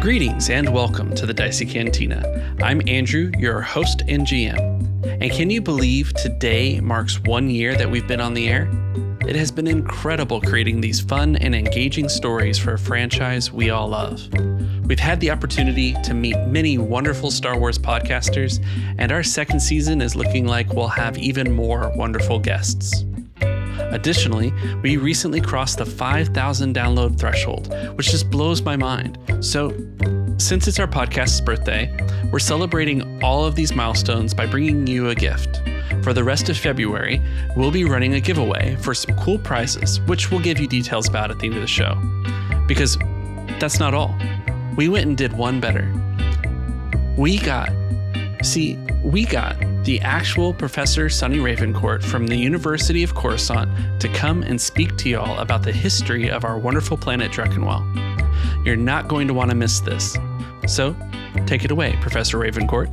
Greetings and welcome to the Dicey Cantina. I'm Andrew, your host and GM. And can you believe today marks 1 year that we've been on the air? It has been incredible creating these fun and engaging stories for a franchise we all love. We've had the opportunity to meet many wonderful Star Wars podcasters, and our second season is looking like we'll have even more wonderful guests. Additionally, we recently crossed the 5,000 download threshold, which just blows my mind. So, since it's our podcast's birthday, we're celebrating all of these milestones by bringing you a gift. For the rest of February, we'll be running a giveaway for some cool prizes, which we'll give you details about at the end of the show. Because that's not all. We went and did one better. We got the actual Professor Sunny Ravencourt from the University of Coruscant to come and speak to y'all about the history of our wonderful planet Druckenwell. You're not going to want to miss this. So, take it away, Professor Ravencourt.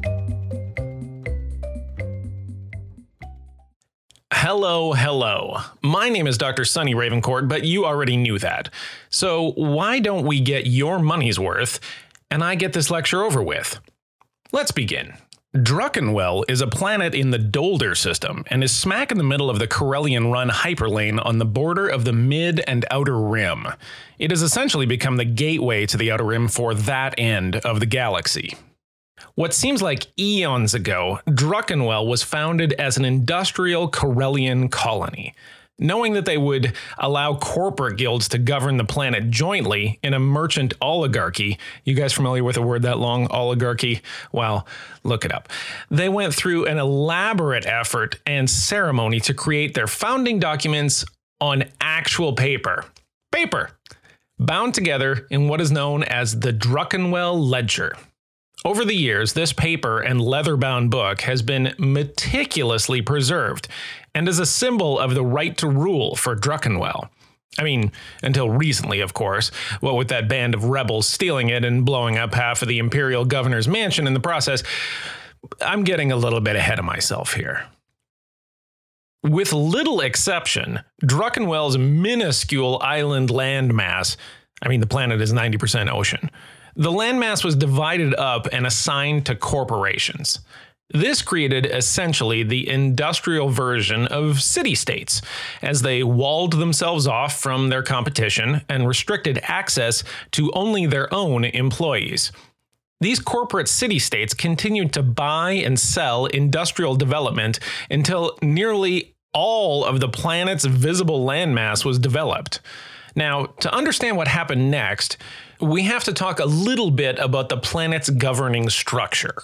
Hello. My name is Dr. Sunny Ravencourt, but you already knew that. So why don't we get your money's worth and I get this lecture over with? Let's begin. Druckenwell is a planet in the Dolder system and is smack in the middle of the Corellian Run hyperlane on the border of the Mid and Outer Rim. It has essentially become the gateway to the Outer Rim for that end of the galaxy. What seems like eons ago, Druckenwell was founded as an industrial Corellian colony. Knowing that they would allow corporate guilds to govern the planet jointly in a merchant oligarchy, you guys familiar with a word that long, oligarchy? Well, look it up. They went through an elaborate effort and ceremony to create their founding documents on actual paper. Bound together in what is known as the Druckenwell Ledger. Over the years, this paper and leather-bound book has been meticulously preserved and is a symbol of the right to rule for Druckenwell. I mean, until recently, of course, what with that band of rebels stealing it and blowing up half of the Imperial Governor's mansion in the process. I'm getting a little bit ahead of myself here. With little exception, Druckenwell's minuscule island landmass, the planet is 90% ocean. The landmass was divided up and assigned to corporations. This created essentially the industrial version of city-states, as they walled themselves off from their competition and restricted access to only their own employees. These corporate city-states continued to buy and sell industrial development until nearly all of the planet's visible landmass was developed. Now, to understand what happened next, we have to talk a little bit about the planet's governing structure.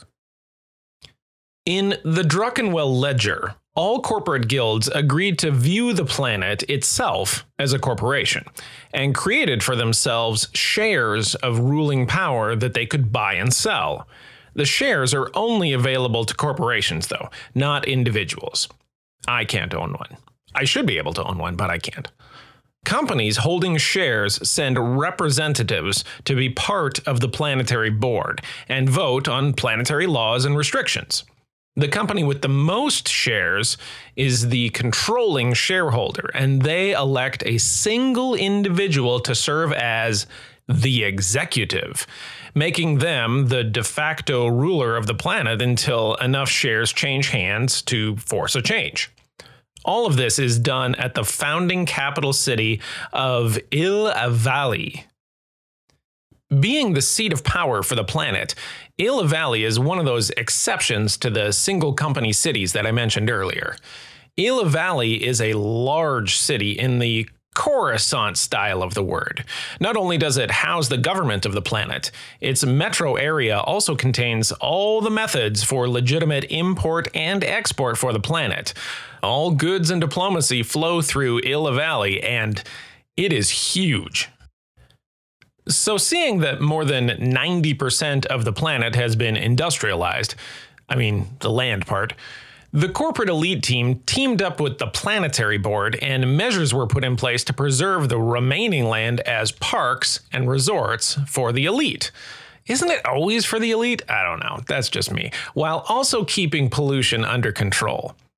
In the Druckenwell Ledger, all corporate guilds agreed to view the planet itself as a corporation, and created for themselves shares of ruling power that they could buy and sell. The shares are only available to corporations, though, not individuals. I can't own one. I should be able to own one, but I can't. Companies holding shares send representatives to be part of the planetary board and vote on planetary laws and restrictions. The company with the most shares is the controlling shareholder, and they elect a single individual to serve as the executive, making them the de facto ruler of the planet until enough shares change hands to force a change. All of this is done at the founding capital city of Il-Avali. Being the seat of power for the planet, Il-Avali is one of those exceptions to the single company cities that I mentioned earlier. Il-Avali is a large city in the Coruscant style of the word. Not only does it house the government of the planet, its metro area also contains all the methods for legitimate import and export for the planet. All goods and diplomacy flow through Il-Avali, and it is huge. So seeing that more than 90% of the planet has been industrialized, the land part, the corporate elite team teamed up with the planetary board, and measures were put in place to preserve the remaining land as parks and resorts for the elite. Isn't it always for the elite? I don't know. That's just me. While also keeping pollution under control.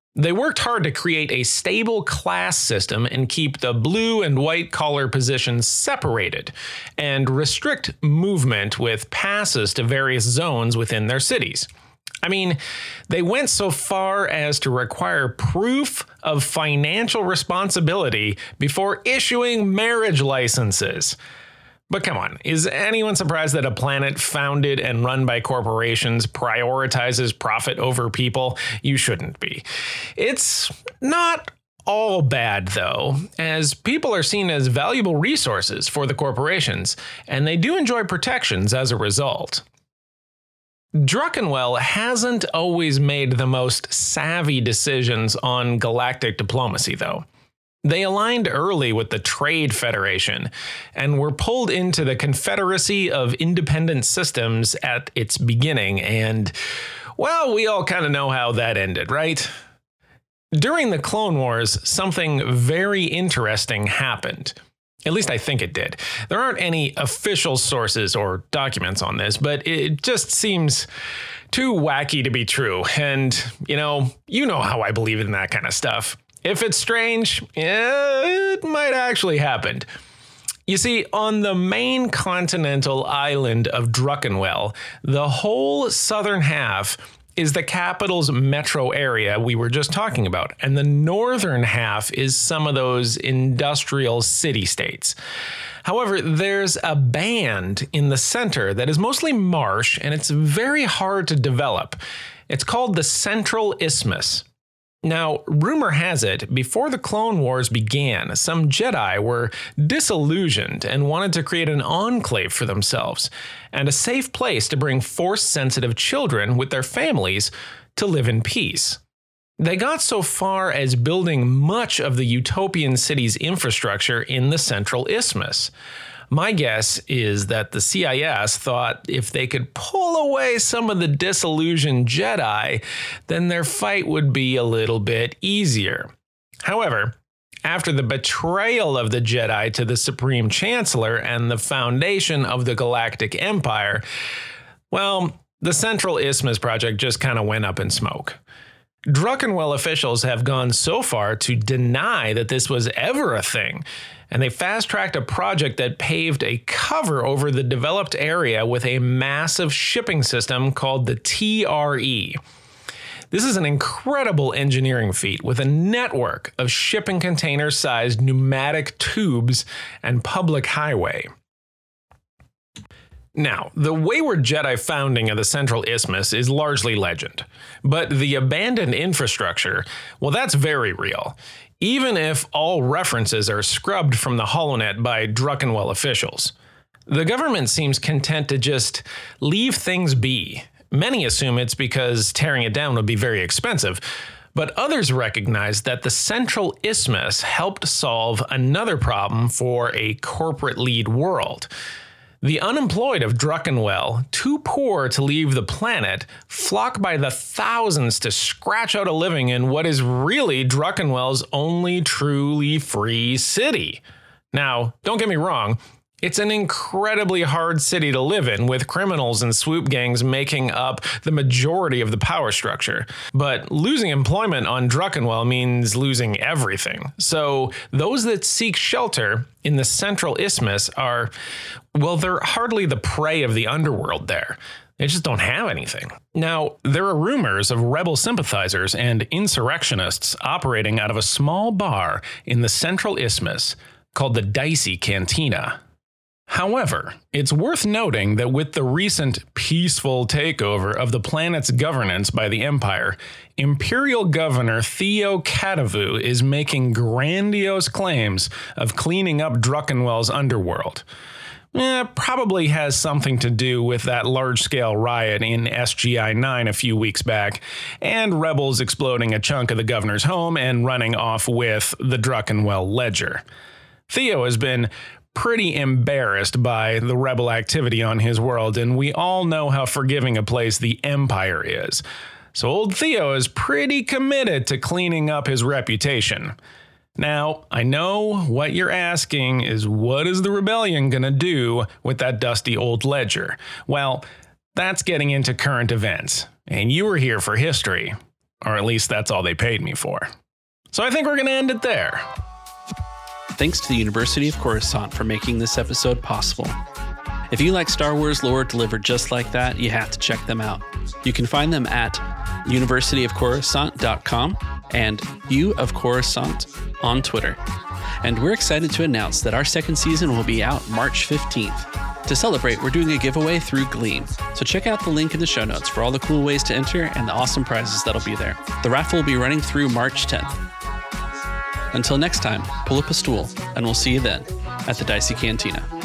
They worked hard to create a stable class system and keep the blue and white collar positions separated, and restrict movement with passes to various zones within their cities. I mean, they went so far as to require proof of financial responsibility before issuing marriage licenses. But come on, is anyone surprised that a planet founded and run by corporations prioritizes profit over people? You shouldn't be. It's not all bad, though, as people are seen as valuable resources for the corporations, and they do enjoy protections as a result. Druckenwell hasn't always made the most savvy decisions on galactic diplomacy, though. They aligned early with the Trade Federation and were pulled into the Confederacy of Independent Systems at its beginning, and, well, we all kind of know how that ended, right? During the Clone Wars, something very interesting happened. At least I think it did. There aren't any official sources or documents on this, but it just seems too wacky to be true. And, you know how I believe in that kind of stuff. If it's strange, it might actually happen. You see, on the main continental island of Druckenwell, the whole southern half is the capital's metro area we were just talking about, and the northern half is some of those industrial city-states. However, there's a band in the center that is mostly marsh, and it's very hard to develop. It's called the Central Isthmus. Now, rumor has it, before the Clone Wars began, some Jedi were disillusioned and wanted to create an enclave for themselves, and a safe place to bring Force-sensitive children with their families to live in peace. They got so far as building much of the utopian city's infrastructure in the Central Isthmus. My guess is that the CIS thought if they could pull away some of the disillusioned Jedi, then their fight would be a little bit easier. However, after the betrayal of the Jedi to the Supreme Chancellor and the foundation of the Galactic Empire, well, the Central Isthmus project just kind of went up in smoke. Druckenwell officials have gone so far to deny that this was ever a thing, and they fast-tracked a project that paved a cover over the developed area with a massive shipping system called the TRE. This is an incredible engineering feat with a network of shipping container-sized pneumatic tubes and public highway. Now, the wayward Jedi founding of the Central Isthmus is largely legend, but the abandoned infrastructure, well, that's very real, even if all references are scrubbed from the HoloNet by Druckenwell officials. The government seems content to just leave things be. Many assume it's because tearing it down would be very expensive, but others recognize that the Central Isthmus helped solve another problem for a corporate-lead world. The unemployed of Druckenwell, too poor to leave the planet, flock by the thousands to scratch out a living in what is really Druckenwell's only truly free city. Now, don't get me wrong, it's an incredibly hard city to live in, with criminals and swoop gangs making up the majority of the power structure. But losing employment on Druckenwell means losing everything. So those that seek shelter in the Central Isthmus are, well, they're hardly the prey of the underworld there. They just don't have anything. Now, there are rumors of rebel sympathizers and insurrectionists operating out of a small bar in the Central Isthmus called the Dicey Cantina. However, it's worth noting that with the recent peaceful takeover of the planet's governance by the Empire, Imperial Governor Theo Katavu is making grandiose claims of cleaning up Druckenwell's underworld. Probably has something to do with that large-scale riot in SGI-9 a few weeks back, and rebels exploding a chunk of the governor's home and running off with the Druckenwell ledger. Theo has been pretty embarrassed by the rebel activity on his world, and we all know how forgiving a place the Empire is. So old Theo is pretty committed to cleaning up his reputation. Now, I know what you're asking is, what is the rebellion gonna do with that dusty old ledger? Well, that's getting into current events, and you were here for history. Or at least that's all they paid me for. So I think we're going to end it there. Thanks to the University of Coruscant for making this episode possible. If you like Star Wars lore delivered just like that, you have to check them out. You can find them at universityofcoruscant.com and U of Coruscant on Twitter. And we're excited to announce that our second season will be out March 15th. To celebrate, we're doing a giveaway through Gleam, so check out the link in the show notes for all the cool ways to enter and the awesome prizes that'll be there. The raffle will be running through March 10th. Until next time, pull up a stool, and we'll see you then at the Dicey Cantina.